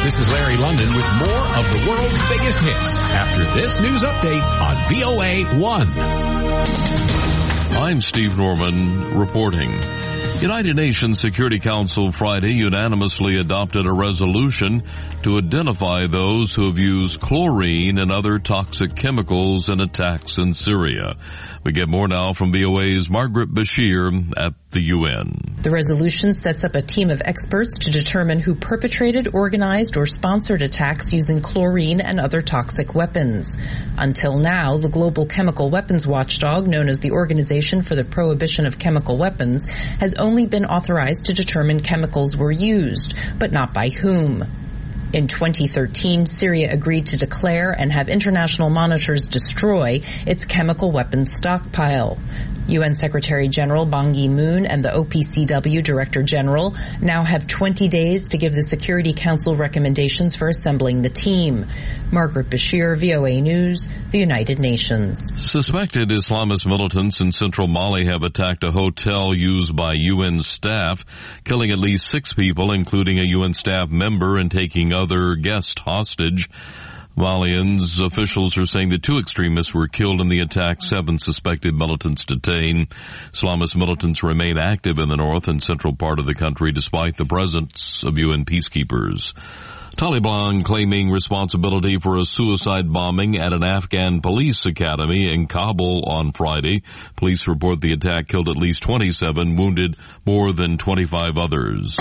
This is Larry London with more of the world's biggest hits after this news update on VOA 1. I'm Steve Norman reporting. United Nations Security Council Friday unanimously adopted a resolution to identify those who have used chlorine and other toxic chemicals in attacks in Syria. We get more now from VOA's Margaret Bashir at the UN. The resolution sets up a team of experts to determine who perpetrated, organized, or sponsored attacks using chlorine and other toxic weapons. Until now, the global chemical weapons watchdog, known as the Organization for the Prohibition of Chemical Weapons, has only been authorized to determine chemicals were used, but not by whom. In 2013, Syria agreed to declare and have international monitors destroy its chemical weapons stockpile. UN Secretary General Ban Ki-moon and the OPCW Director General now have 20 days to give the Security Council recommendations for assembling the team. Margaret Bashir, VOA News, the United Nations. Suspected Islamist militants in central Mali have attacked a hotel used by UN staff, killing at least 6 people, including a UN staff member, and taking other guests hostage. Malians officials are saying the 2 extremists were killed in the attack, 7 suspected militants detained. Islamist militants remain active in the north and central part of the country despite the presence of UN peacekeepers. Taliban claiming responsibility for a suicide bombing at an Afghan police academy in Kabul on Friday. Police report the attack killed at least 27, wounded more than 25 others.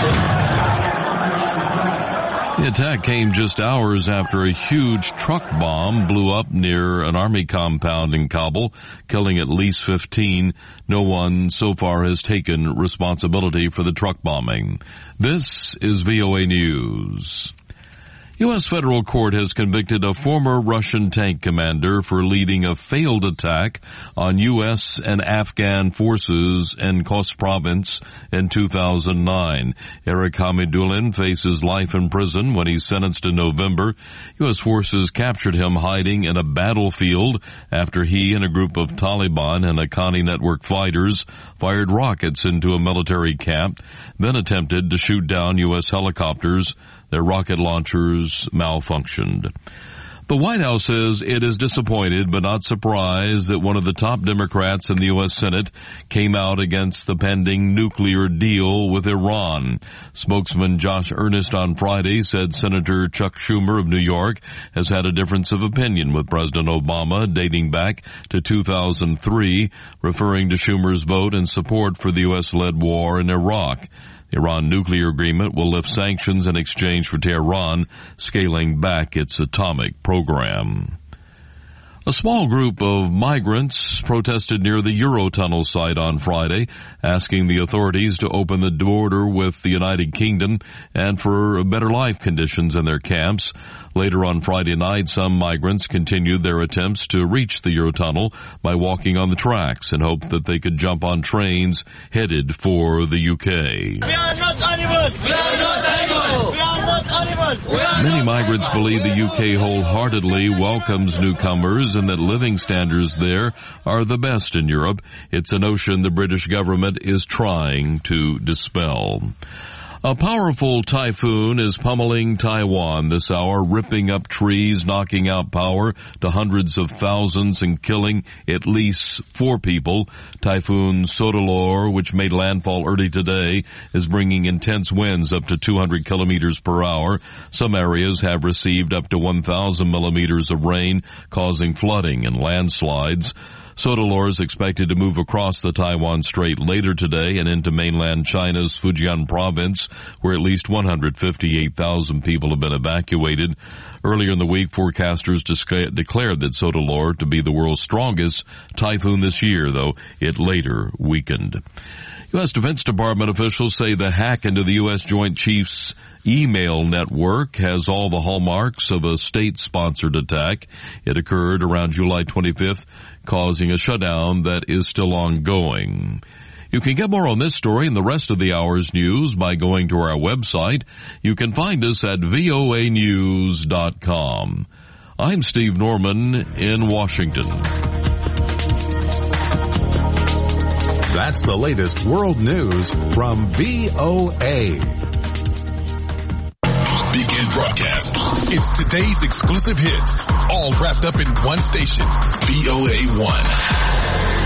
The attack came just hours after a huge truck bomb blew up near an army compound in Kabul, killing at least 15. No one so far has taken responsibility for the truck bombing. This is VOA News. U.S. federal court has convicted a former Russian tank commander for leading a failed attack on U.S. and Afghan forces in Khost province in 2009. Eric Hamidulin faces life in prison when he's sentenced in November. U.S. forces captured him hiding in a battlefield after he and a group of Taliban and Haqqani network fighters fired rockets into a military camp, then attempted to shoot down U.S. helicopters. Their rocket launchers malfunctioned. The White House says it is disappointed but not surprised that one of the top Democrats in the U.S. Senate came out against the pending nuclear deal with Iran. Spokesman Josh Earnest on Friday said Senator Chuck Schumer of New York has had a difference of opinion with President Obama dating back to 2003, referring to Schumer's vote in support for the U.S.-led war in Iraq. The Iran nuclear agreement will lift sanctions in exchange for Tehran scaling back its atomic program. A small group of migrants protested near the Eurotunnel site on Friday, asking the authorities to open the border with the United Kingdom and for better life conditions in their camps. Later on Friday night, some migrants continued their attempts to reach the Eurotunnel by walking on the tracks in hope that they could jump on trains headed for the UK. We are not animals! We are not animals! We are not animals! Many migrants believe the UK wholeheartedly welcomes newcomers and that living standards there are the best in Europe. It's a notion the British government is trying to dispel. A powerful typhoon is pummeling Taiwan this hour, ripping up trees, knocking out power to hundreds of thousands and killing at least 4 people. Typhoon Sodalor, which made landfall early today, is bringing intense winds up to 200 kilometers per hour. Some areas have received up to 1,000 millimeters of rain, causing flooding and landslides. Sodalor is expected to move across the Taiwan Strait later today and into mainland China's Fujian province, where at least 158,000 people have been evacuated. Earlier in the week, forecasters declared that Sodalor to be the world's strongest typhoon this year, though it later weakened. U.S. Defense Department officials say the hack into the U.S. Joint Chiefs email network has all the hallmarks of a state-sponsored attack. It occurred around July 25th, causing a shutdown that is still ongoing. You can get more on this story and the rest of the hour's news by going to our website. You can find us at voanews.com. I'm Steve Norman in Washington. That's the latest world news from VOA. Begin broadcast. It's today's exclusive hits, all wrapped up in one station, VOA1.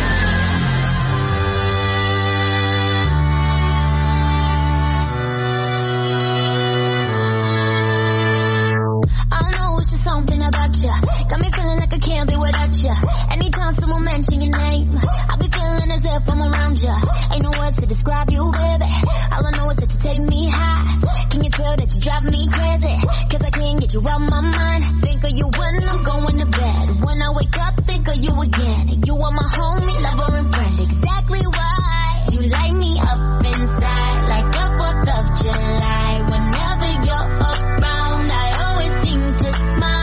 Something about you got me feeling like I can't be without you. Anytime someone mention your name, I be feeling as if I'm around you. Ain't no words to describe you, baby. All I know is that you take me high. Can you tell that you drive me crazy? Cause I can't get you out my mind. Think of you when I'm going to bed. When I wake up, think of you again. You are my homie, lover, and friend. Exactly why you light me up inside like the 4th of July. Whenever you're around, I always seem to smile.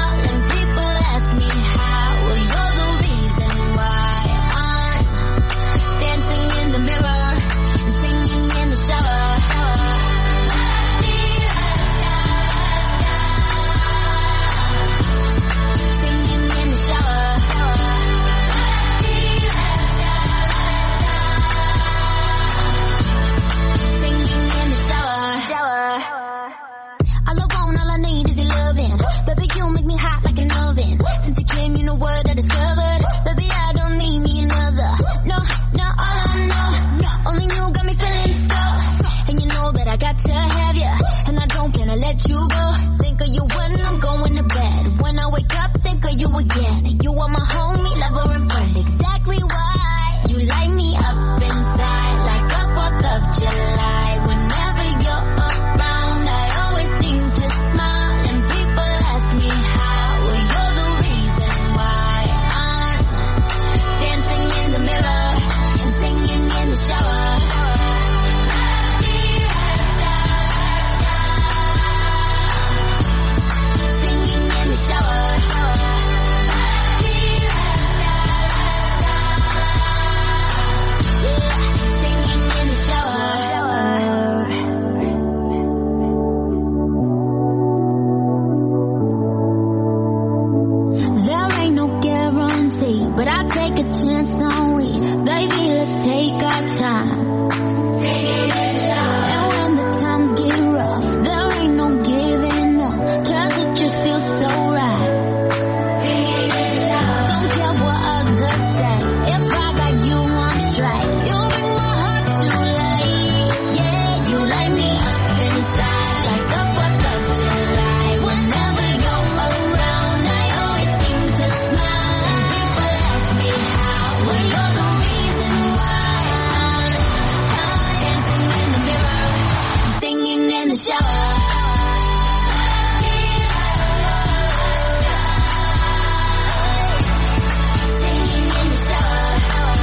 What I discovered, baby, I don't need me another. No, all I know, only you got me feeling so. And you know that I got to have you, and I don't plan to let you go. Think of you when I'm going to bed. When I wake up, think of you again. You are my homie, lover, and friend. Exactly why you light me up inside like the 4th of July. Whenever you're around, I always seem to smile, and people ask me how. Well, you're the reason why. Dancing in the mirror and singing in the shower. Singing in the shower. Singing in the shower. There ain't no guarantee, but I take a chance on we. Baby, let's take our time. And when the times get rough, there ain't no giving up, cause it just feels so right. Don't care what others say, if I got you on strike. You make my heart to light. Yeah, you light me up inside like the 4th of July. Whenever you're around, I always seem to smile, and people ask me how. Well, you're the reason why I'm dancing in the mirror, singing in the shower. Singing in the shower.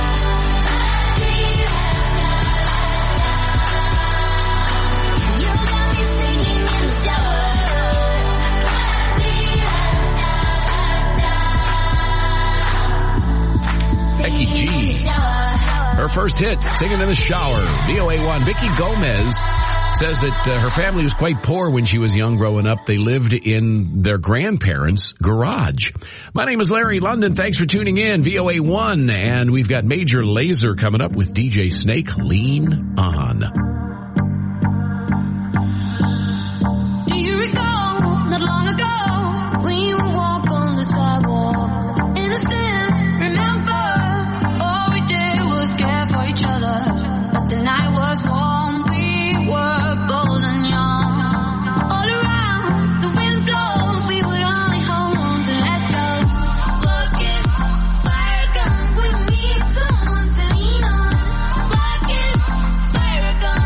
You got me singing in the shower. Becky G. Her first hit, Singing in the Shower. VOA1. Vicky Gomez says that her family was quite poor when she was young growing up. They lived in their grandparents' garage. My name is Larry London. Thanks for tuning in. VOA1. And we've got Major Lazer coming up with DJ Snake. Lean On. Do you recall not long ago when you would walk on the sidewalk? Innocent, remember, all we did was care for each other. But the night was warm, we were bold and young. All around, the wind blows, we would only hold on to let go. Focus, fire gun, we need someone to lean on. Focus, fire gun.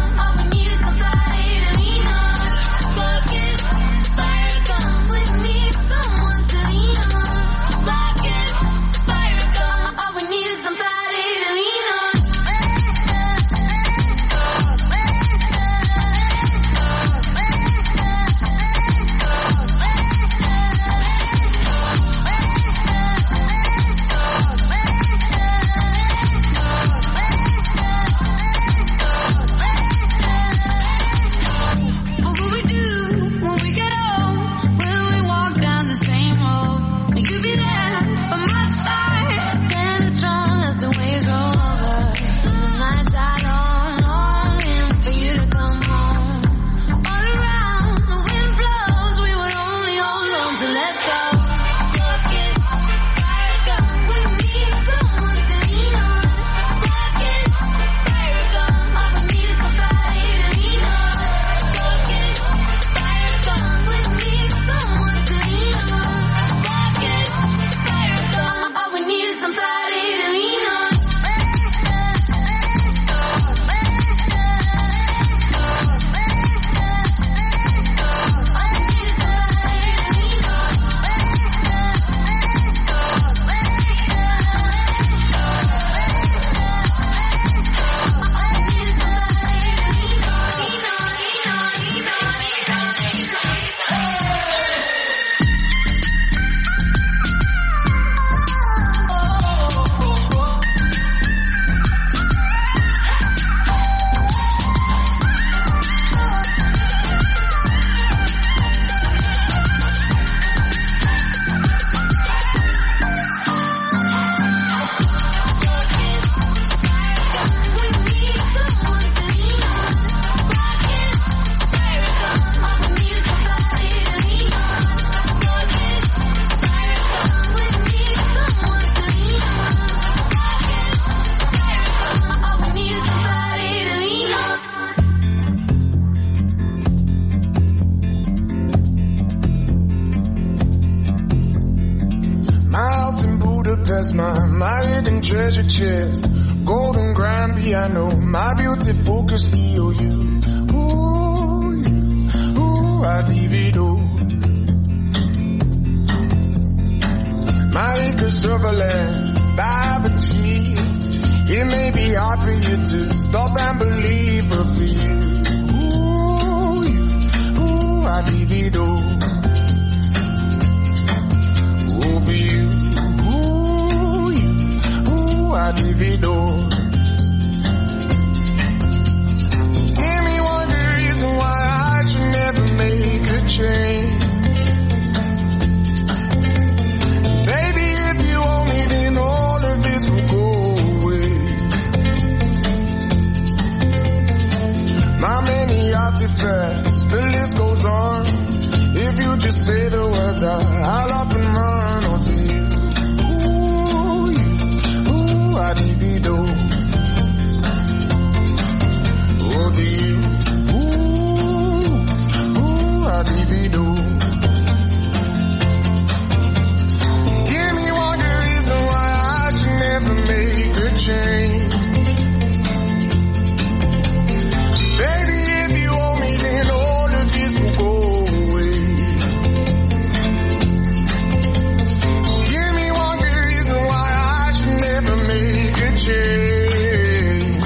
Budapest, my hidden treasure chest. Golden grand piano, my beauty focus EOU. Ooh, I'd leave it all. My acres of land I've achieved. It may be hard for you to stop and believe, but for you, ooh, I'd leave it all. Oh, for you, ooh, I'd leave it all. Give me one good reason why I should never make a change. Baby, if you owe me, then all of this will go away. My many artifacts, the list goes on. If you just say the words, I'll up and run onto you. Ooh, I'd leave it all. Over you. Ooh, I'd leave it all. Give me one good reason why I should never make a change. Baby, if you owe me, then all of this will go away. Give me one good reason why I should never make a change.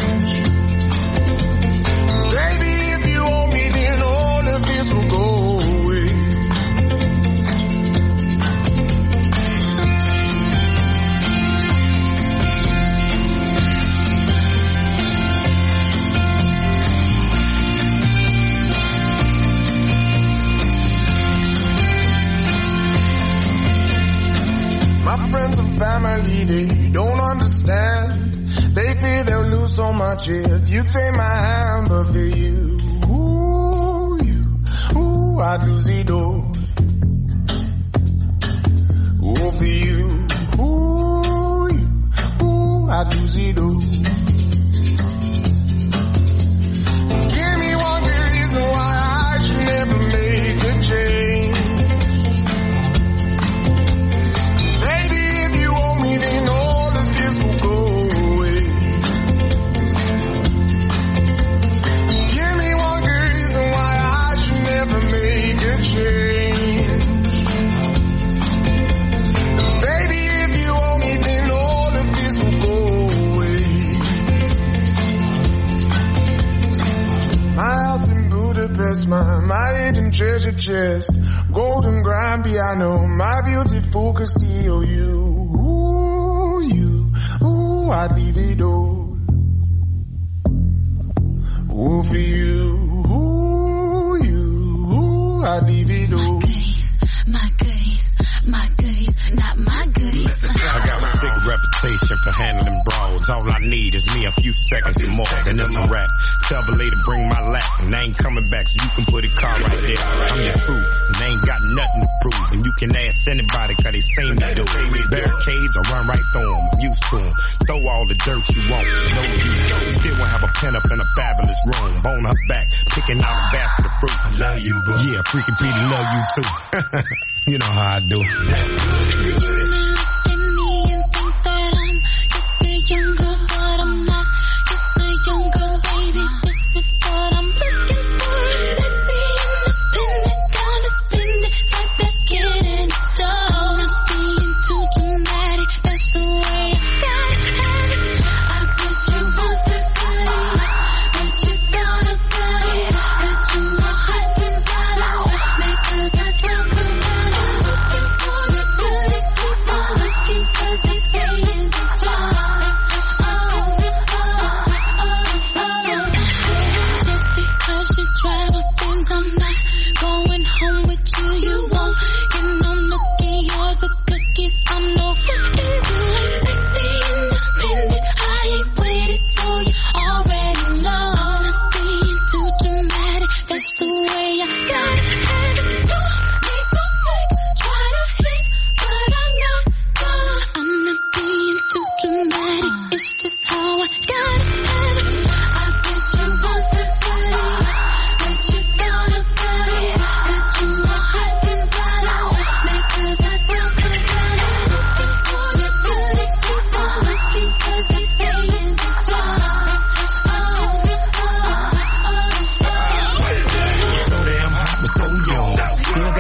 Baby, if you owe me, then all of this will go away. My friends and family, they don't understand. They fear they'll lose so much if you take my hand, but for you, ooh, I'd lose it all. Oh, for you, ooh, I'd lose it all. Give me one good reason why I should never make a change. Baby, if you owe me, then all of this will go away. Give me one good reason why I should never make a change. Baby, if you owe me, then all of this will go away. My house in Budapest, my hidden treasure chest. Golden grand piano, my beauty focus EOU. Ooh, I'd leave it all. Ooh, for you, ooh, I'd leave it all. My goodies, not my goodies. I got a sick reputation for handling brawls. All I need is me a few seconds and more. Then it's a rap. Tell the lady bring my lap, and I ain't coming back, so you can put a car right there. I'm the truth, and I ain't got nothing to prove. And you can ask anybody, cause they seen me do it. Barricades, I run right through them, I'm used to them. Throw all the dirt you want, no use. Still won't have a pen up in a fabulous room. Bone her back, picking out a basket of fruit. I love you, boo. Yeah, freaking Petey love you too. You know how I do. You may look at me and think that I'm just a young girl, but I'm not just a young girl, baby. This is what I'm looking for. Sexy, independent, down to spend it, type that's getting started. Not being too dramatic, that's the way I gotta have it. I bet you want the body, bet you gotta got it. Bet you are hot and got it. Because I talk around and looking for the goodies.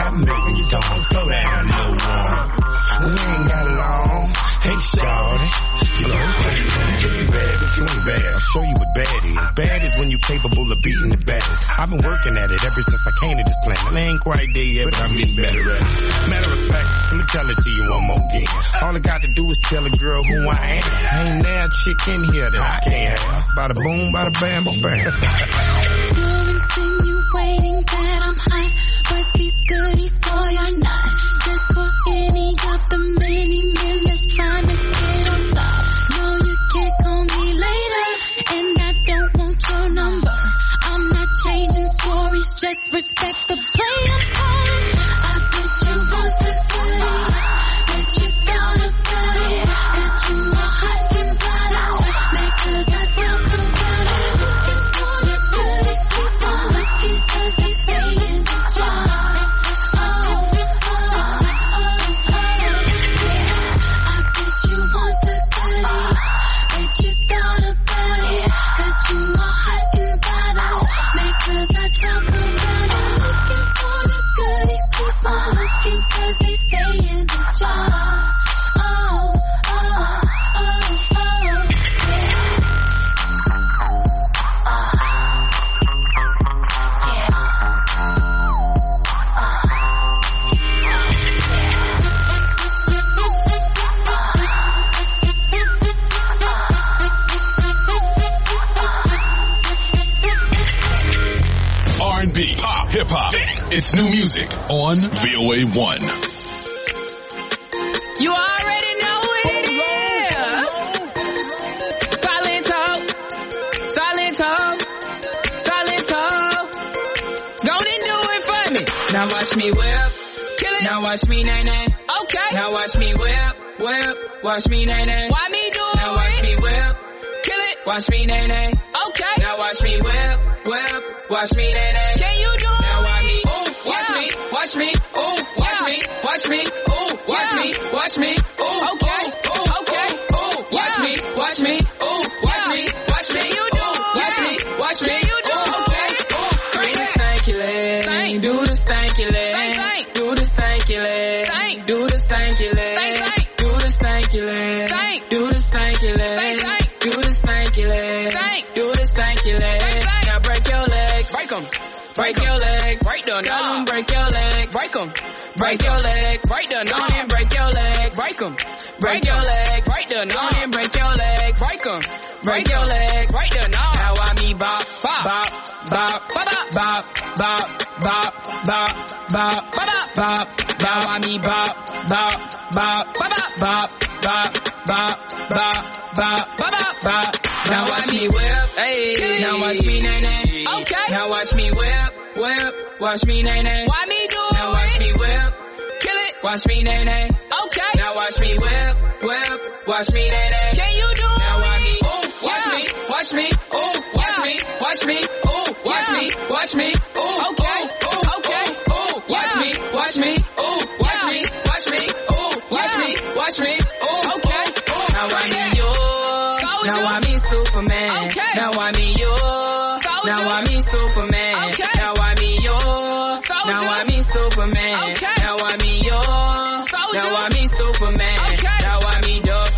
I make you don't slow down, little one. We ain't got long. Hey, shawty. You know, you bad, but you ain't bad. I'll show you what bad is. Bad is when you're capable of beating the baddest. I've been working at it ever since I came to this planet. I ain't quite there yet, but I'm getting better at it. Matter of fact, let me tell it to you one more again. All I got to do is tell a girl who I am. Ain't now a chick in here that I can't have. Bada boom, bada bam, bam. You're insinuating that I'm hot, but these goodies, boy, are not. Just for any of the many men that's trying to get on top. No, you can't call me later, and I don't want your number. I'm not changing stories, just respect the play I'm calling. I bet you want the goodies, bet you got a body, that you are hot and bothered, because I talk about it. Looking for the goodies, keep on looking, cause they stay in the jar. Cause they stay in the jar. Oh, oh, oh, oh, R&B, pop, hip hop. It's new music on VOA1. You already know what it is. Silent talk. Go and do it for me. Now watch me whip, kill it. Now watch me nay. Okay. Now watch me whip. Watch me nay. Why me do it? Now watch me whip, kill it. Watch me nay. Okay. Now watch me whip. Watch me nay. Can you do it? Now watch me. Watch me, ooh, watch me, ooh, watch me, ooh, okay, ooh, watch me, ooh, watch me, you do, watch me, you do, okay, ooh, do the stanky leg, do the stanky leg, do the stanky leg, do the stanky leg, do the stanky leg, do the stanky leg, do the stanky leg, do the stanky leg, now break your legs, break them. Break your legs, break the knob, break your legs, break them. Break your legs, break the knob, and break your legs, break them. Break your legs, break the knob, and break your legs, break them. Break your legs, break the knob. Now I me bop, bop, bop, bop, bop, bop, bop, bop, bop, bop, bop. Now I me bop, bop, bop, bop, bop, bop, bop, bop, bop, bop, bop. Now watch me whip, hey. Now watch me nay. Okay. Now watch me whip. Watch me nay. Why me do it? Now watch me whip. Kill it. Watch me nay. Okay. Now watch me whip. Watch me nay. Can you do it? Now watch me. Ooh, watch me. Ooh, watch me. Ooh, watch me. Ooh, okay. Ooh, watch me. Ooh, watch me. Ooh, okay. Now I mean you. Now I mean Superman. Okay. Now I mean you. Now I mean Superman. Okay. Now I mean yours. Now I mean Superman. Okay. Now I mean yours. Now I mean Superman. Okay. Now I mean Duff.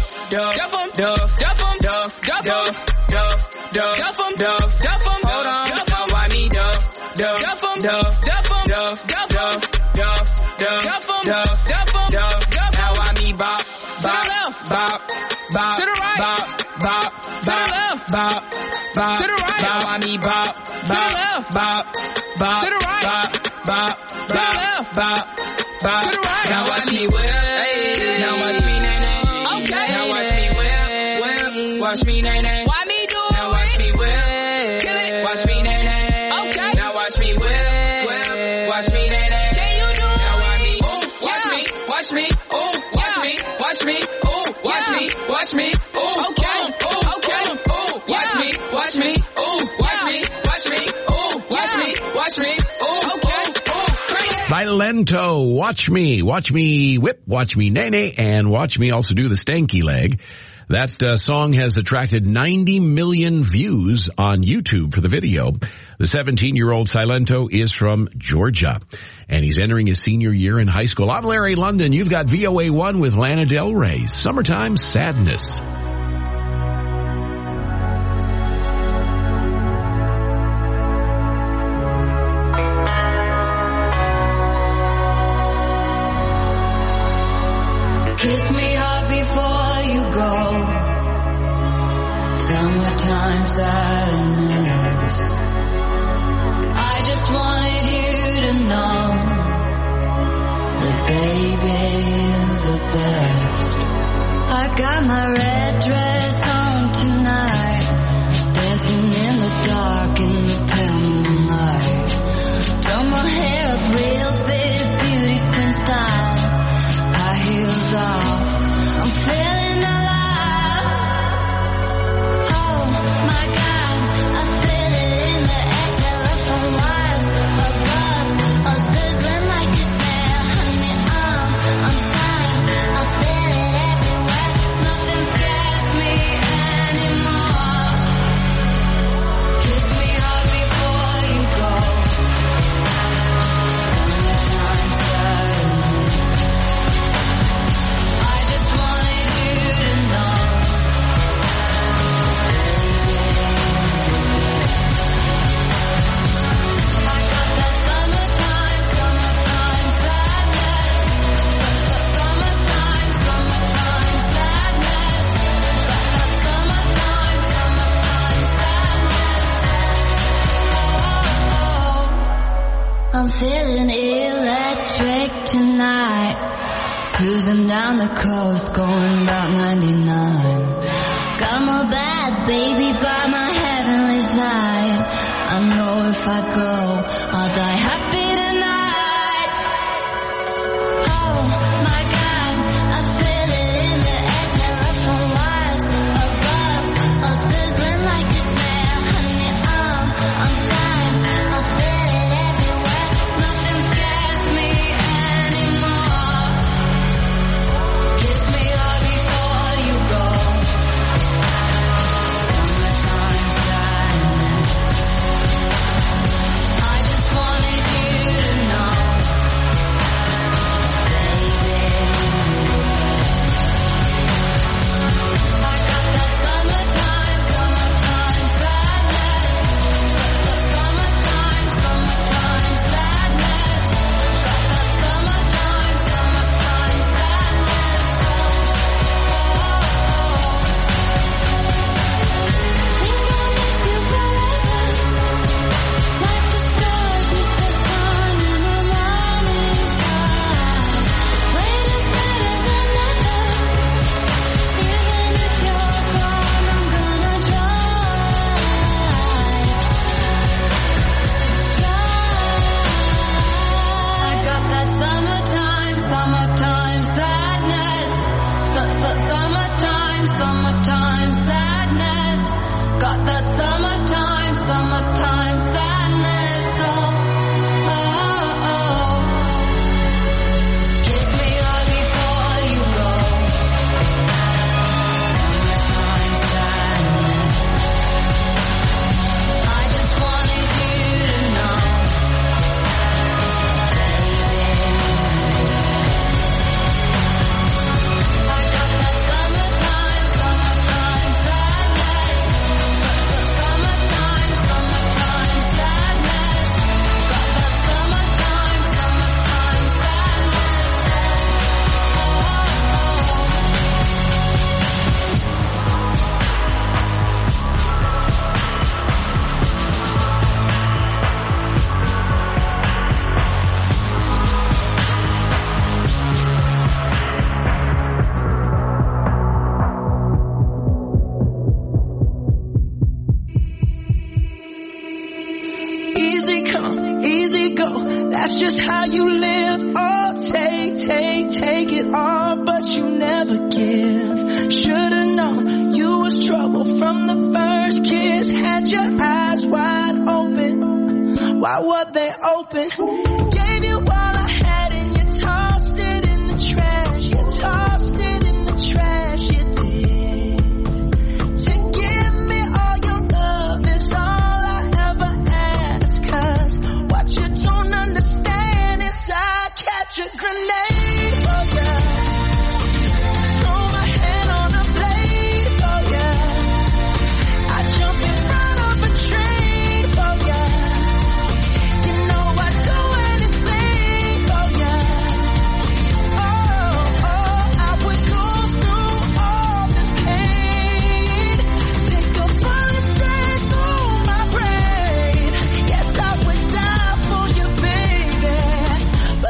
Hold on. Now I mean Duff. Now I mean bop. To the right. Bop. To the left. Bop. To the right. Now I mean bop. To the left. Bop. To the right. Bop. To the left. Bop. To the right. Now watch me whip. Hey. Now watch me nay. Okay. Now watch me whip. Watch me nay. Why me do it? Now watch me whip. Kill it. Watch me nay. Okay. Now watch me whip. Watch me nay. Can you do it? Now watch me. Ooh, watch me. Ooh, watch me. Ooh, watch me. Ooh, okay. Watch me. Ooh, watch me. Ooh, okay. Silento, watch me whip, watch me nay, and watch me also do the stanky leg. That song has attracted 90 million views on YouTube for the video. The 17-year-old Silento is from Georgia, and he's entering his senior year in high school. I'm Larry London. You've got VOA1 with Lana Del Rey. Summertime Sadness. Kiss me hard before you go. Summertime sadness. I just wanted you to know that baby you're the best. I got my red dress on tonight, dancing in the dark in the pale moonlight. Done my hair up real big, beauty queen style. Heels off, I'm feeling alive. Oh my God, I feel it in the air, telephone wires above, all sizzling like a snare. Honey, I'm fine, I feel it everywhere. Nothing scares me anymore. Kiss me hard before you go. Summertime sadness. I just wanted you to know. I got that summertime sadness. Summertime sadness. Got that summertime sadness. Oh, I'm feeling electric tonight. Cruising down the coast, going about 99. Got my bad baby by my heavenly side. I know if I go, I'll die happy tonight. Oh my God, I feel it in the air, telephone wires above, all sizzling like a snare. Honey, I'm fine, I feel it everywhere. Nothing scares me anymore. Kiss me hard before you go. Summertime sadness. I just wanted you to know, baby. I got that summertime sadness. Summertime sadness. Got that summertime sadness. Think I'll miss you forever. Like the stars miss the sun in the morning sky. Wait is better than never. Even if you're gone, I'm gonna try. I got that summertime sadness. Summertime sadness. Got that summertime sadness. Oh. Kiss me hard before you go. Summertime sadness. I just wanted you to know, I got that summertime sadness. Summertime sadness. Got that summertime Easy come, easy go. That's just how you live. Oh, take it all, but you never give. Should've known you was trouble from the first kiss. Had your eyes wide open. Why were they open? Gave you all I had and you tossed it in the trash. You tossed it in the trash, you did.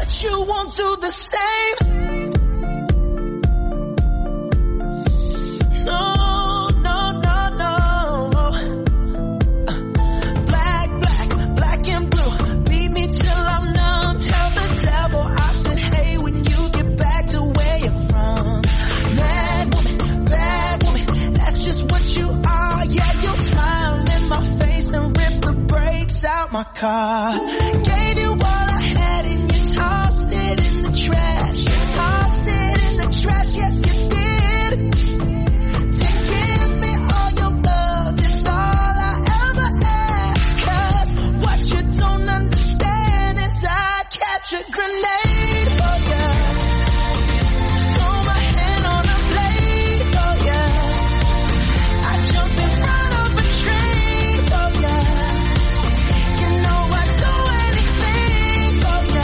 but you won't do the same. No. Black and blue, beat me till I'm numb. Tell the devil I said, hey, when you get back to where you're from. Mad woman, that's just what you are. Yeah, you'll smile in my face, then rip the brakes out my car. Gave you all I had and you tossed it in the trash. You tossed it in the trash, yes you did. Take give me all your love, it's all I ever ask. Cause what you don't understand is I'd catch a grenade for ya. Throw my hand on a blade for ya. I'd jump in front of a train for ya. You know I'd do anything for ya.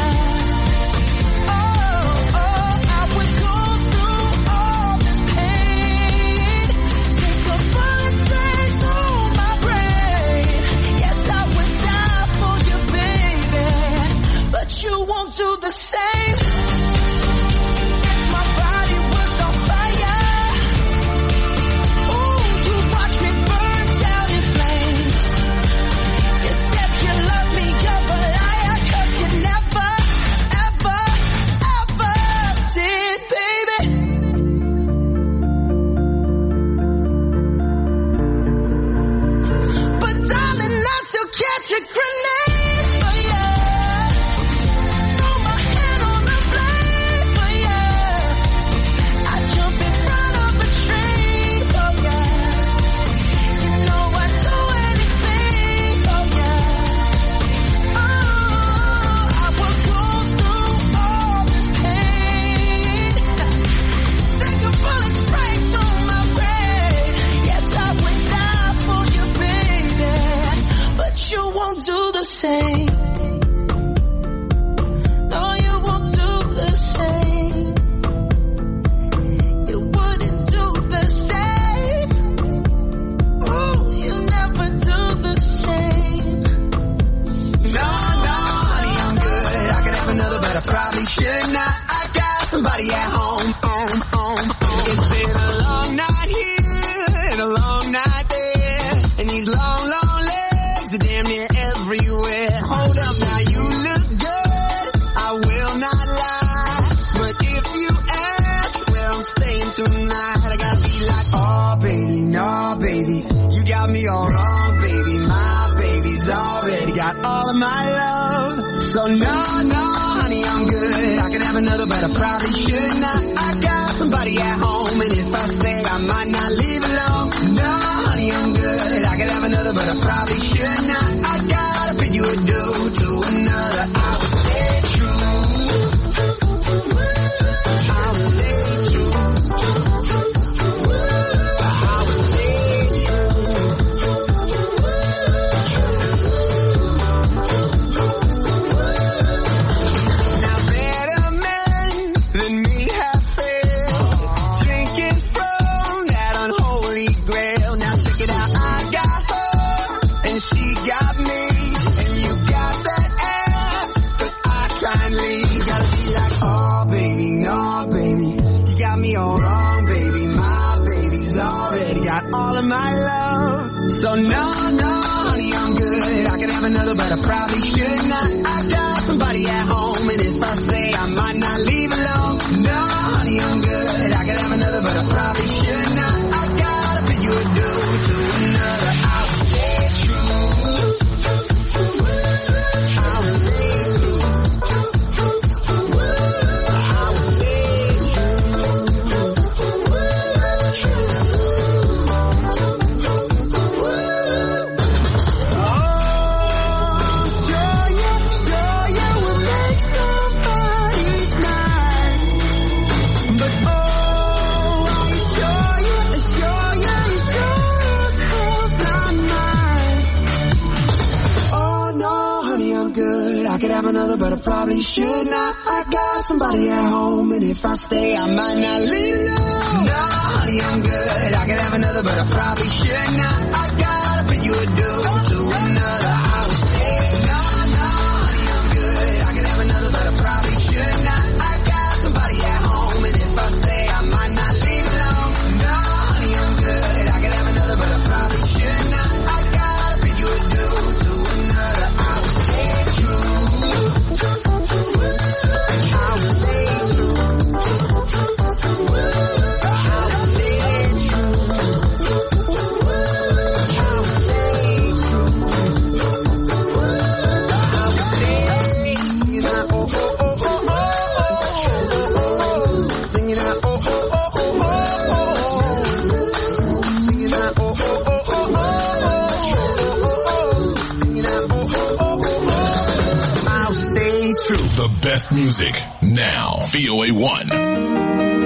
Oh, I would go through all this pain. Take a bullet straight through my brain. Yes, I would die for you, baby, but you won't do the same. If my body was on fire, ooh, you watch me burn down in flames. You said you love me, you're a liar, cause you never, ever, ever did, baby. But darling, I still catch a grenade for ya. Throw my hand on the blade for ya. I jump in front of a train for ya. You know I'd do anything for ya. Oh, I would go through all this pain. Take a bullet straight through my brain. Yes, I would die for you, baby, but you won't do the same. No, you won't do the same. You wouldn't do the same. Ooh, you never do the same. No, honey, I'm good. I could have another, but I probably should not. I got somebody at home. It's been a long night here and a long night there, and these long legs are damn near everywhere. Hold up, now you look good, I will not lie, but if you ask, well, I'm staying tonight. I gotta be like, oh baby, no baby, you got me all wrong, baby. My baby's already got all of my love. So no, honey, I'm good. I could have another, but I probably should not. I got somebody at home, and if I stay, I might not leave alone. No, honey, I'm good. I could have another, but I probably should not. I gotta bid you adieu to another. I will stay true. I will stay true. I will stay true. Now better men than me have failed, drinking from that unholy grail. Now check it out, I got her and she got me, and you got that ass, but I try and leave. Gotta be like, oh baby, no baby, you got me all wrong, baby. My baby's already got all of my love. So no, honey, I'm good. I could have another, but I probably should not. I got somebody at home, and if I stay, I might not leave alone. No, honey, I'm good. I could have another, but I probably should not. I gotta bid you adieu to another. I will stay true. I will stay true. I will stay Sure you will make somebody's night. But oh, are you sure it's not mine? Oh no, honey, I'm good. I could have another, but I probably should not. I got somebody at home, and if I stay, I might not leave alone. No, honey, I'm good. I could have another, but I probably should not. I gotta bid you adieu to another. I will stay. No, honey, I'm good. I could have another, but I probably should best music now. VOA1.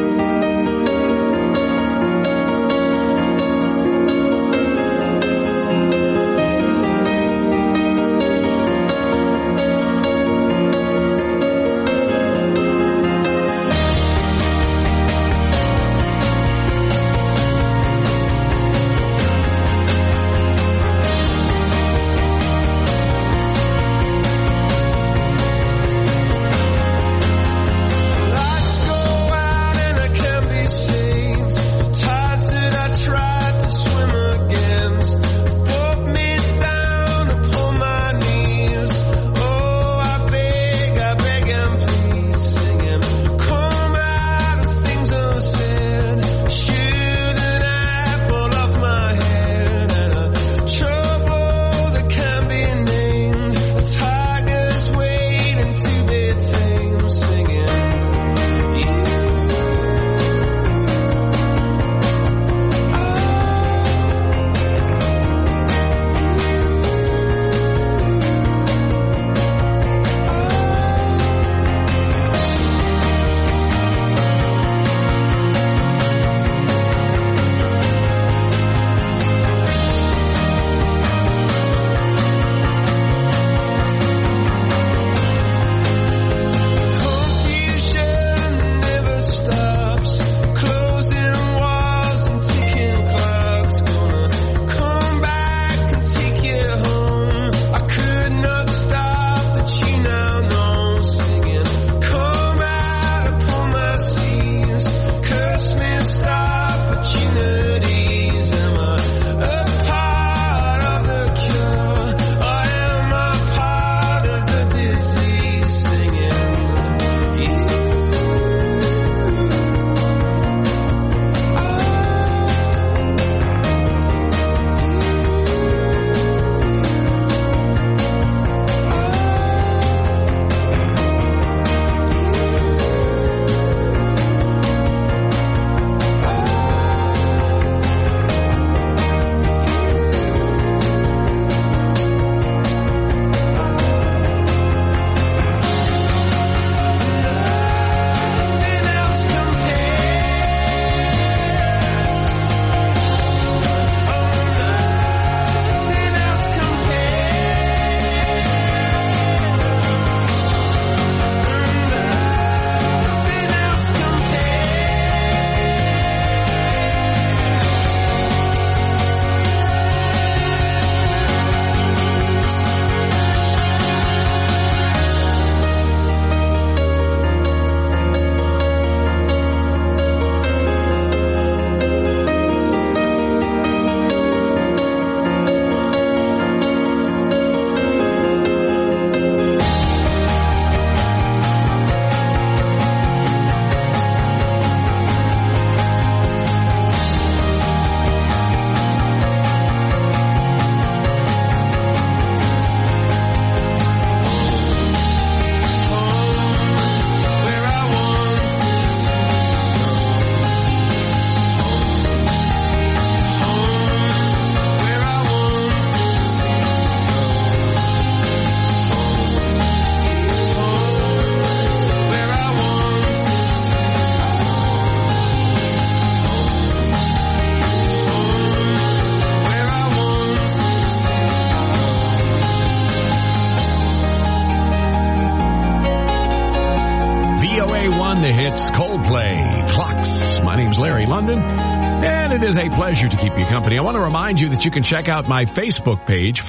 The hits Coldplay, Clocks. My name's Larry London, and it is a pleasure to keep you company. I want to remind you that you can check out my Facebook page,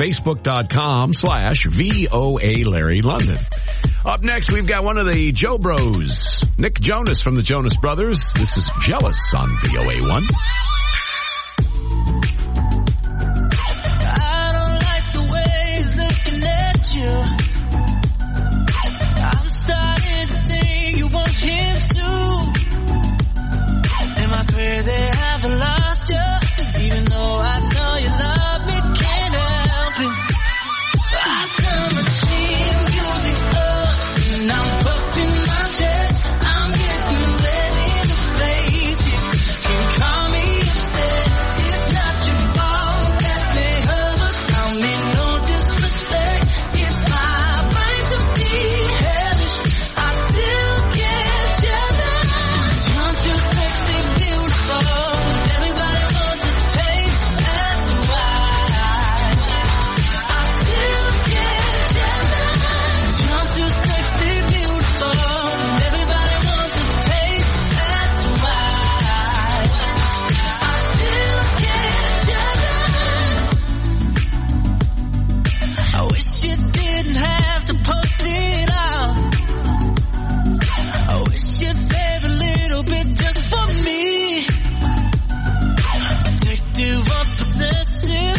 facebook.com/VOA Larry London. Up next, we've got one of the Joe Bros, Nick Jonas from the Jonas Brothers. This is Jealous on VOA1. I don't like the way he's looking at you. I'm starting to think you want him too. Am I crazy? Have I lost you? Even though I know you love me, can't help it. I turn my cheek, music up, and I'm puffing my chest. I'm getting ready to face it. Can call me would you save a little bit just for me? Addictive or possessive,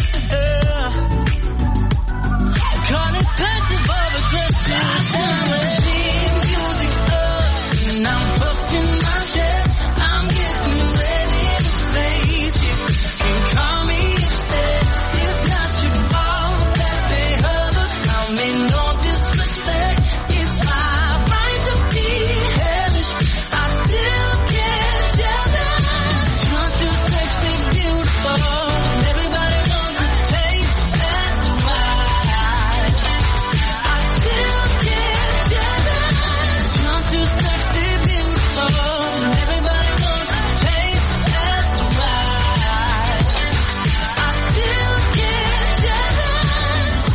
call it passive or aggressive. Music up, and I'm puffing my chest. I'm getting ready to face it. Can call me obsessed. It's not your fault that they hover. I mean no disrespect. It's my right to be hellish. I still get jealous. You're too sexy, beautiful, and everybody wants to taste. That's why I still get jealous. You're too sexy, beautiful, and everybody wants to taste. That's why I still get jealous.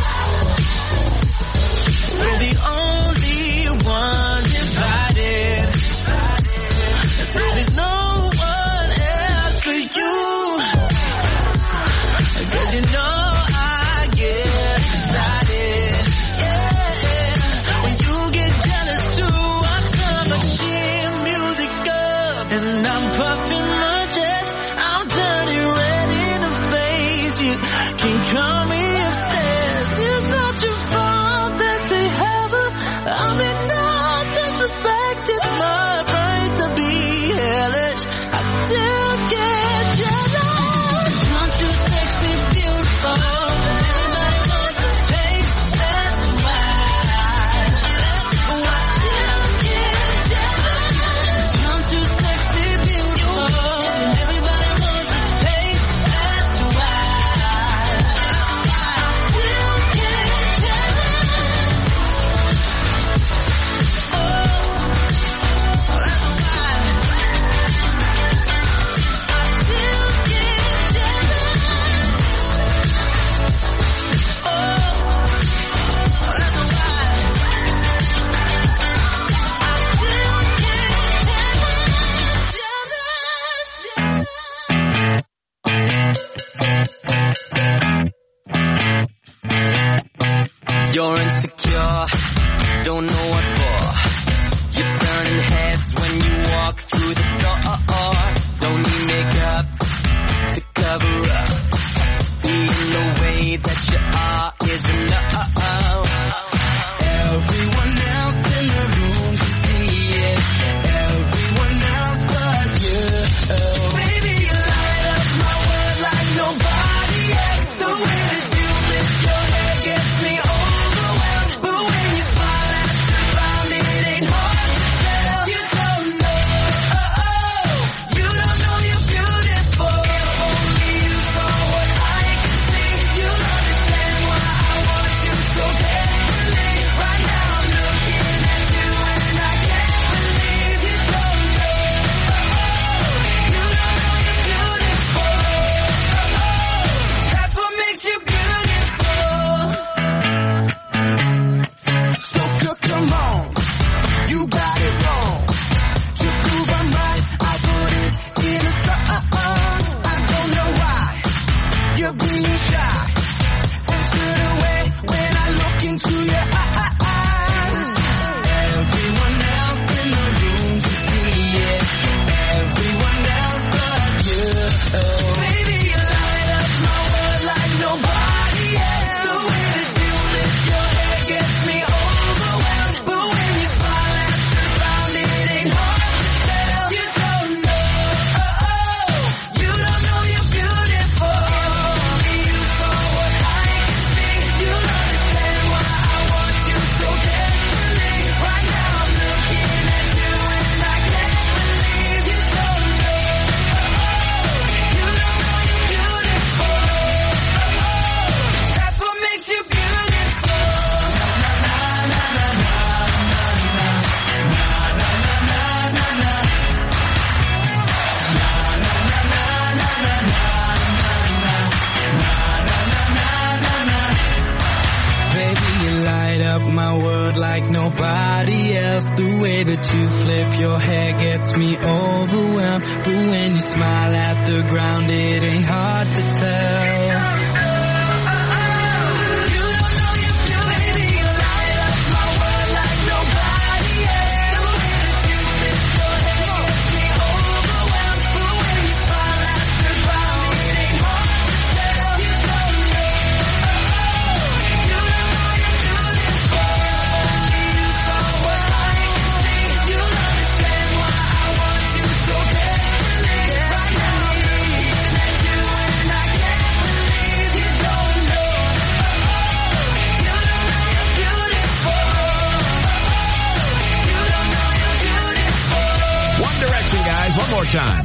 We're the only ones invited. So there's no one else for you. Cause you know I get excited. Yeah, when you get jealous too, I turn my chin music up, and I'm puffing my chest. I'm turning ready to face you. Can't call me obsessed. It's not your fault that they have her. I mean no disrespect. It's my right to be hellish. I still get jealous. You're too sexy, beautiful, and everybody wants to taste. That's why I still get jealous. You're too sexy, beautiful, and everybody wants to taste. That's why I still get jealous. You're insecure, don't know what for. You're turning heads when you walk through the door. Don't need makeup to cover up. Being the way that you are is enough. Everyone else in the room can see it. Everyone else but you. Baby, you light up my world like nobody else. The way that you lift your hair gets me overwhelmed. But when you smile at the ground, it ain't hard to tell. You don't know, you don't know you're beautiful. If only you saw what I can see, you'll understand why I want you so desperately. Right now I'm looking at you and I can't believe you don't know, you don't know you're beautiful. That's what makes you beautiful. So come on, you got it wrong. To prove I'm right, I put it in a song. I don't know why you're being shy and turn away when I look into your eyes. Everyone else in the room can see it. Everyone else but you. Baby, you light up my world like nobody else. The way that you lift your hair gets me overwhelmed. But when you smile at the ground, it ain't hard to tell. You don't know, you don't know you're beautiful. You saw what I can see, you'll understand why I want you so desperately. Right now I'm looking at you and I can't believe you don't know, you don't know you're beautiful. That's what makes you beautiful. Baby, you light up my world like nobody else. The way that you flip your hair gets me overwhelmed. But when you smile at the ground, it ain't hard to tell. You don't know you're beautiful. Baby, you light up my world like nobody else. The way that you flip your guys, one more time.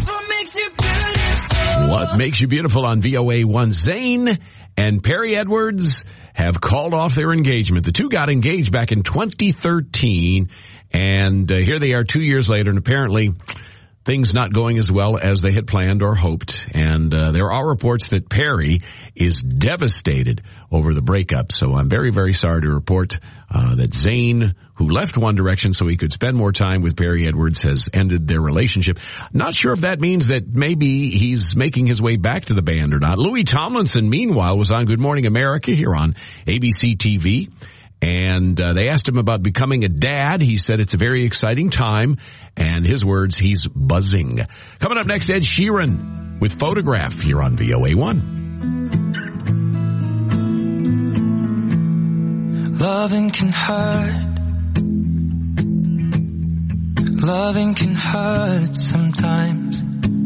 What makes you beautiful on VOA1? Zayn and Perry Edwards have called off their engagement. The two got engaged back in 2013, and here they are 2 years later, and apparently things not going as well as they had planned or hoped. And there are reports that Perry is devastated over the breakup. So I'm very, very sorry to report that Zayn, who left One Direction so he could spend more time with Perry Edwards, has ended their relationship. Not sure if that means that maybe he's making his way back to the band or not. Louis Tomlinson, meanwhile, was on Good Morning America here on ABC TV. And they asked him about becoming a dad. He said it's a very exciting time. And his words, he's buzzing. Coming up next, Ed Sheeran with Photograph here on VOA1. Loving can hurt. Loving can hurt sometimes.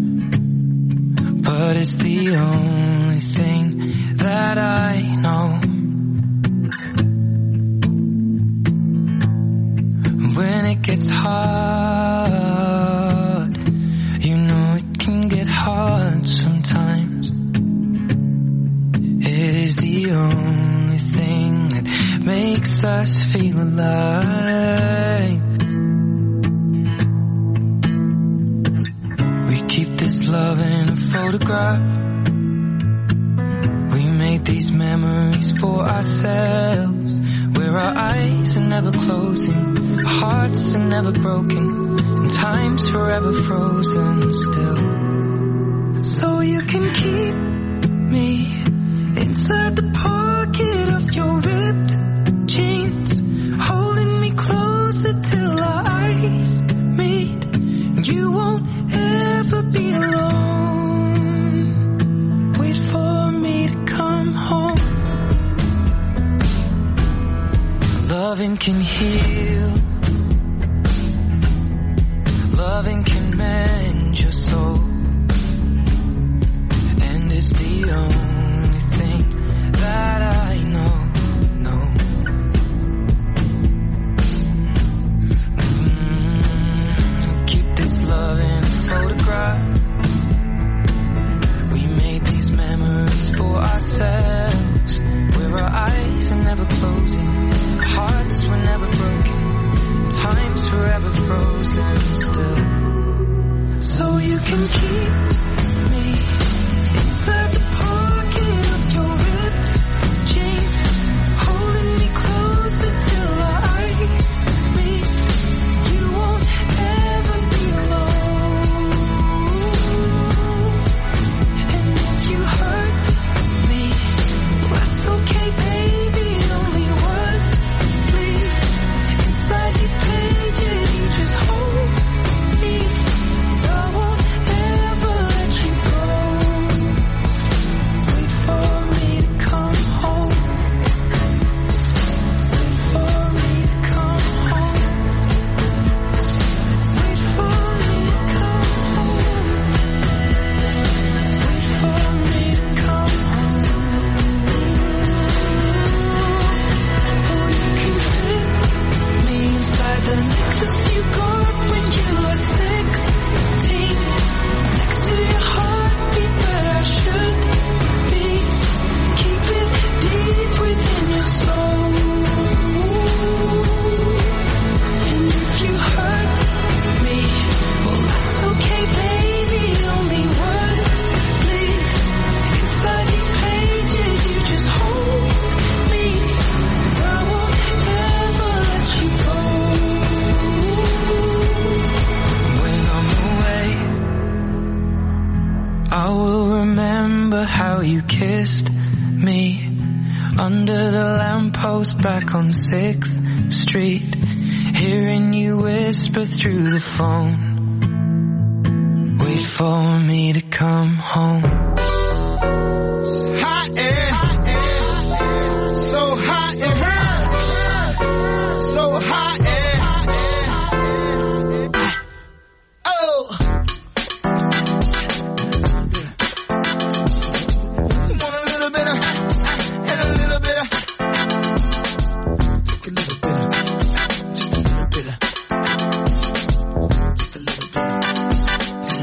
But it's the only thing that I know. When it gets hard, you know it can get hard sometimes. It is the only thing that makes us feel alive. We keep this love in a photograph. We made these memories for ourselves, where our eyes are never closing, hearts are never broken, and time's forever frozen still. So you can keep me inside the pocket of your ripped jeans, holding me closer till our eyes meet, and you won't ever be alone. Wait for me to come home. Loving can heal. Loving can mend your soul. And it's the only thing that I know. Keep this love in a photograph. We made these memories for ourselves, where our eyes are never closing, hearts were never broken, time's forever frozen still. So you can keep me inside the pocket of your ripped jeans, holding me closer till our eyes meet. You won't ever be alone. And if you hurt me, well, that's okay, baby. Only words bleed inside these pages. You just hold me. I won't ever let you go. Wait for me to come home. Wait for me to come home. Wait for me to come home. Wait for me to come home. Oh, you can fit me inside the necklace you got when you were 16, next to your heartbeat where I should be. Keep it deep within your soul. And if you hurt me, well, that's okay, baby. Only words bleed inside these pages. You just hold me. I won't ever let you go. When I'm away, I will remember how you kissed me under the lamppost back on 6th Street, hearing you whisper through the phone. Wait for me to come home. Hot air, so hot in here, so hot air. Oh, want a little bit of and a little bit of, take a little bit of, just a little bit of, just a little bit of, just a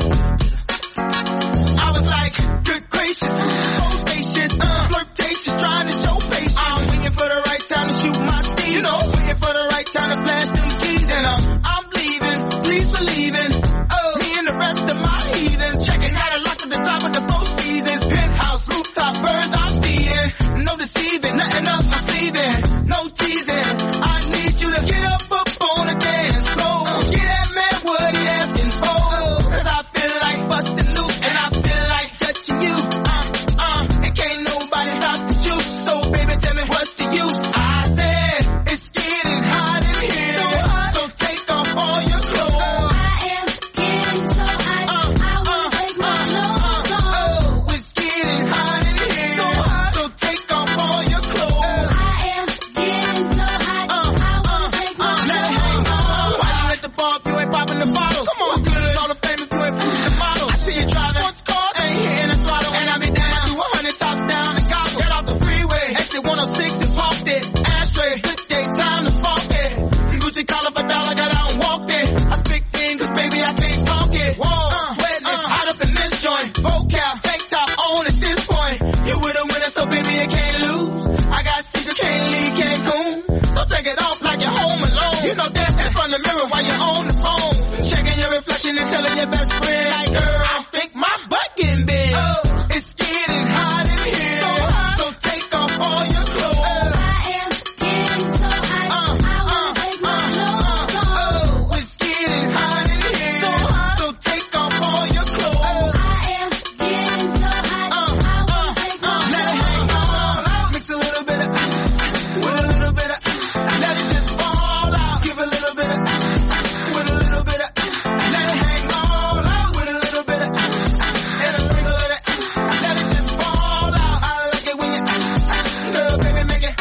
please believe in. Oh, me and the rest of my heathens. Checking out a lock at the top of the Four Seasons. Penthouse, rooftop, birds I'm feeding. No deceiving, nothing up my sleeving. No teasing. I need you to get up on the dance floor. Get that man what he asking for. Cause I feel like busting loose and I feel like touching you. And can't nobody stop the juice. So baby, tell me what's the use? I said it's getting hot in here. So hot. So take off all your clothes. I am getting so hot. I wanna take my clothes off. Oh, it's getting hot in here. So hot. So take off all your clothes. I am getting so hot. I wanna take my clothes off. Why you at the bar if you ain't popping the bottles? Come on, good. All the fame if you ain't pushing the models. I see you driving. What's called? Ain't hitting a throttle. And I be down. Do 100 tops down and gobble. Get off the freeway. Exit 106 and parked it. Ashtray. Flip day. Time to spark it. Gucci collar for dollar. Got out and walked it. I speak in cause baby I can't talk it. Whoa. Sweating. It's hot up in this joint. Vocal. Tank top on at this point. You with a winner so baby you can't lose. I got secrets. Can't leave Cancun. So take it off like you're home alone. You know dance in front of the mirror while you're on the phone. Checking your reflection and telling your best friend, like, girl, I think my butt getting big. Oh, it's getting hot in here. So hot. So take off all your clothes. I am getting so hot. I wanna take my clothes off. Oh, it's getting hot in here. So hot. So take off all your clothes. I am getting so hot. I wanna take my Let it hang all out. Mix a little bit of with a little bit of let it just fall out. Give a little bit of with a little bit of let it hang all out. With a little bit of and a sprinkle of it. Let it just fall out. I like it when you little baby make it.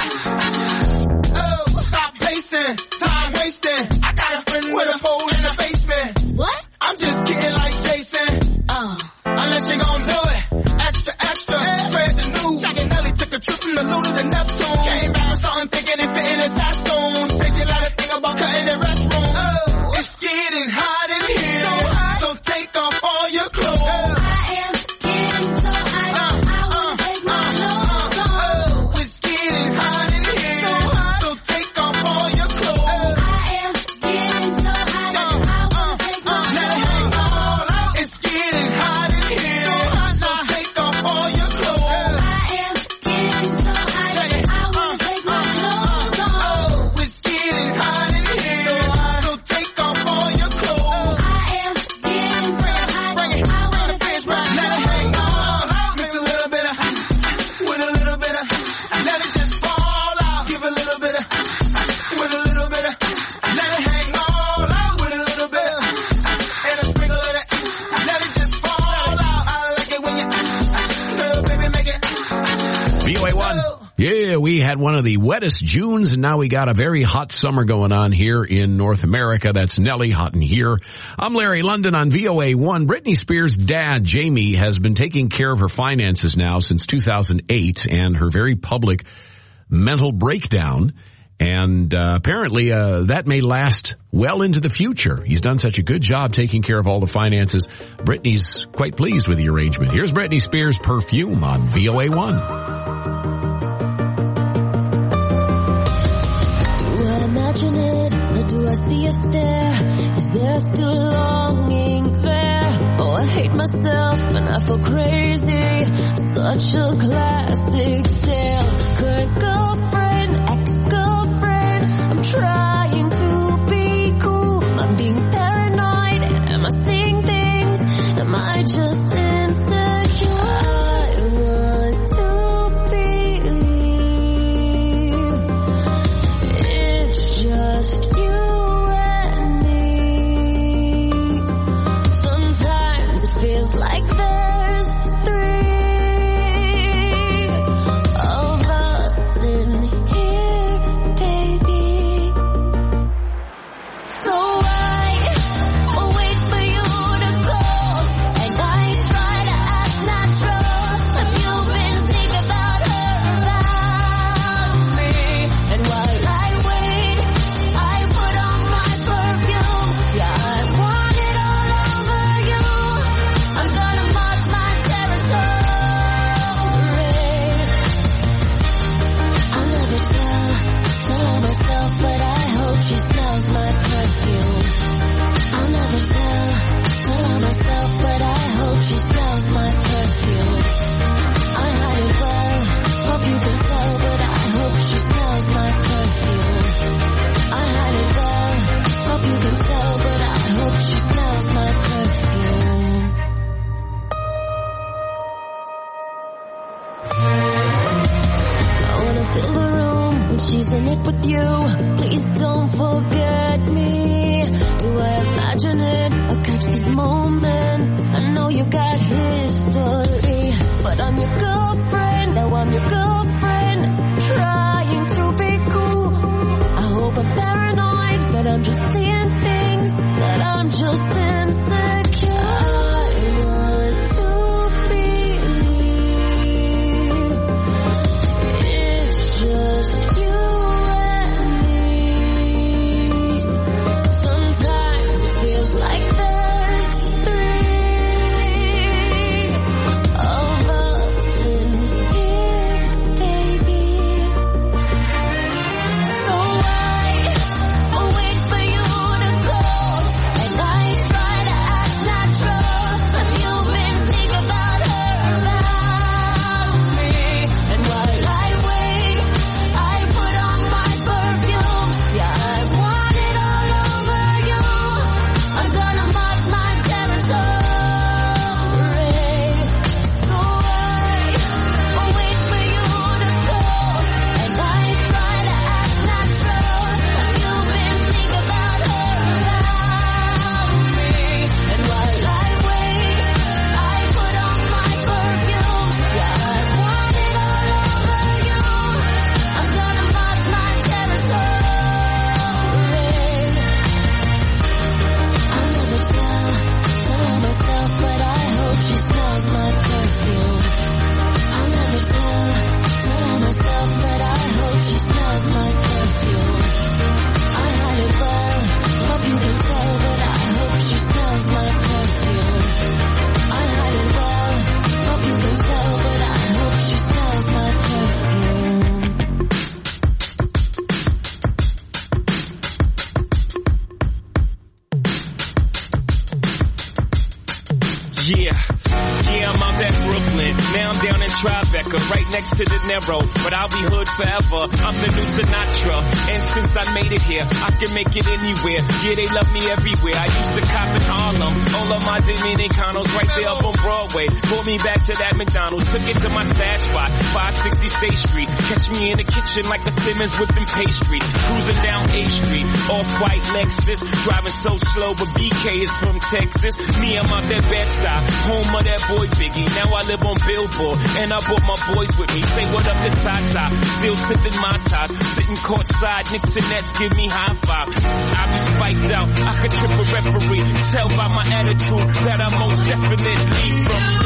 Oh, stop pacing, time wasting. I got a friend with a hole in the basement. What? I'm just kidding like Jason. Unless you gon' do it. Extra, extra. Spread the news. Jack and Nelly took a trip from the Luna to Neptune. Came back with something thinking it fit in his costume. Say she let her think about cutting the restroom. Oh, it's getting hot in here. So hot. So take off all your clothes. I am getting so hot. I wanna take my clothes off. Oh, it's getting hot in here. So hot. So take off all your clothes. I am getting so hot. I wanna take my Let it hang all out. It's getting hot in here. So hot. So take off all your clothes. I am getting so hot. I wanna take my clothes off. Oh, it's getting hot in here. So hot. So take off all your clothes. I am getting so hot. Bring it, I wanna take my let it hang all out. Mix a little bit of with a little bit of let it just fall out. Give a little bit of with a little bit of let it hang all out. With a little bit of and a sprinkle of it. Let it just fall out. I like it when you little baby make it. VOA1. Yeah, we had one of the wettest Junes, and now we got a very hot summer going on here in North America. That's Nelly, Hot in Here. I'm Larry London on VOA1. Britney Spears' dad, Jamie, has been taking care of her finances now since 2008 and her very public mental breakdown. And apparently that may last well into the future. He's done such a good job taking care of all the finances. Britney's quite pleased with the arrangement. Here's Britney Spears' Perfume on VOA1. Imagine it, or do I see a stare? Is there still longing there? Oh, I hate myself and I feel crazy. Such a classic tale. Current girlfriend, ex-girlfriend. I'm trying to be cool. I'm being paranoid. Am I seeing things? Am I just insecure? I want to believe it's just you and me. Sometimes it feels like there's three of us in here, baby. So I wait for you to go, and I try to act natural. But you've been thinking about her, about me. And while I wait, I put on my perfume. Yeah, I want it all over you. I'm gonna when she's in it with you. Please don't forget me. Do I imagine it or catch these moments? I know you got history, but I'm your girlfriend. Now I'm your girlfriend, trying to be cool. I hope I'm paranoid, but I'm just seeing things that I'm just insecure. I want to believe it's just you and me. Sometimes it feels like there's three of us in here, baby. So I'll wait for you to go, and I try to act natural, but you've been thinking about her, about me. And while I wait, I put on my perfume. Yeah, I want it all over you. I'm gonna mark my territory. So I'll wait for you to go, and I try to act natural, but you've been thinking about her, about me. And while I wait, I put on my perfume. Yeah, I want it all over you. I'm gonna mark my territory. I'll never tell her myself, but I hope she smells my perfume. I'll never tell her myself, but I hope she smells my perfume. I hide it well, hope you can tell, but I hope she smells my perfume. I hide it well, hope you can tell, but I hope she smells my perfume. Yeah, I'm out at Brooklyn. Now I'm down in Tribeca, right next to the Narrow. But I'll be hood forever. I'm the new Sinatra. And since I made it here, I can make it anywhere. Yeah, they love me everywhere. I used to cop in Harlem. All of my Dominicanos right there up on Broadway. Pulled me back to that McDonald's. Took it to my stash spot, 560 State Street. Catch me in the kitchen like a Simmons whipping pastry. Cruising down A Street, off-white Lexus. Driving so slow, but BK is from Texas. Me, I'm out that Bed-Stuy, home of that boy Biggie. Now I live on Billboard, and I brought my boys with me. Say what up to Tata, still sipping my top. Sitting courtside, Knicks and Nets give me high five. I be spiked out, I could trip a referee. Tell by my attitude that I'm most definitely from.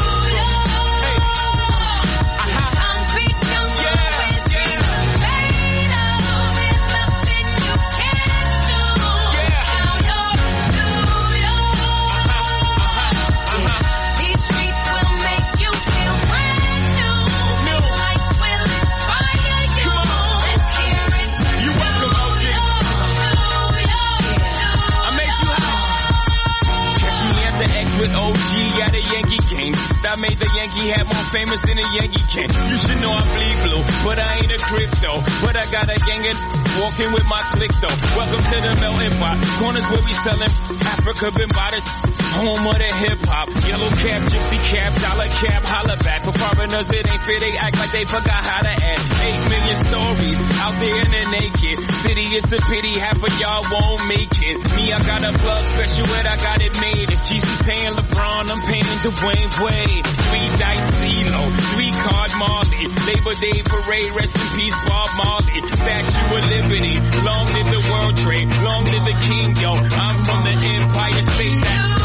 With OG at a Yankee game. That made the Yankee hat more famous than a Yankee can. You should know I bleed blue, but I ain't a crypto. But I got a gang of walking with my click though. Welcome to the melting pot. Corners where we selling Africa been by the home of the hip hop. Yellow cap, gypsy cap, dollar cap, holla back. For foreigners it ain't fair, they act like they forgot how to act. 8 million stories out there in the naked city. It's a pity half of y'all won't make it. Me, I got a plug special and I got it made. If Jesus paying LeBron, I'm paying Dwayne Wade. 3 dice CeeLo, 3 card Marley. Labor Day parade, rest in peace Bob Marley. Statue of Liberty, long live the World Trade, long live the King, yo. I'm from the Empire State.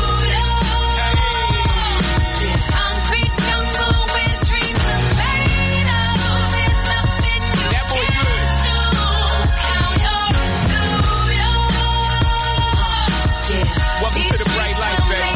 Welcome to the bright light, baby.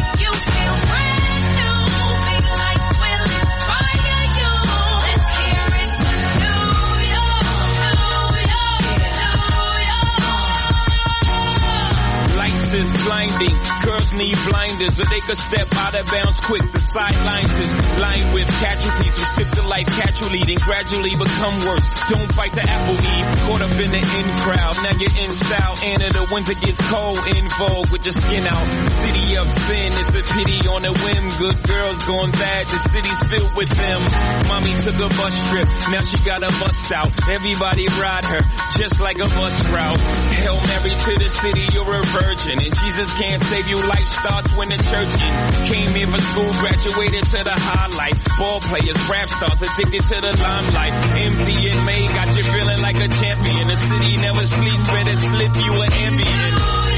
Lights is blinding, girls need blinders, or they could step out of bounds quick. The sidelines is lined with casualties who sip the life casually, then gradually become worse. Don't fight the apple eve, caught up in the in crowd. Now you're in style, and the winter gets cold, in vogue with your skin out. City of sin, it's a pity on a whim. Good girls gone bad, the city's filled with them. Mommy took a bus trip, now she got a bust out. Everybody ride her, just like a bus route. Hail Mary to the city, you're a virgin, and Jesus can't save you. Life starts when the church in. Came here for school, graduated to the highlight. Ball players, rap stars, addicted to the limelight. Empty and May got you feeling like a champion. The city never sleeps, better slip you an ambient.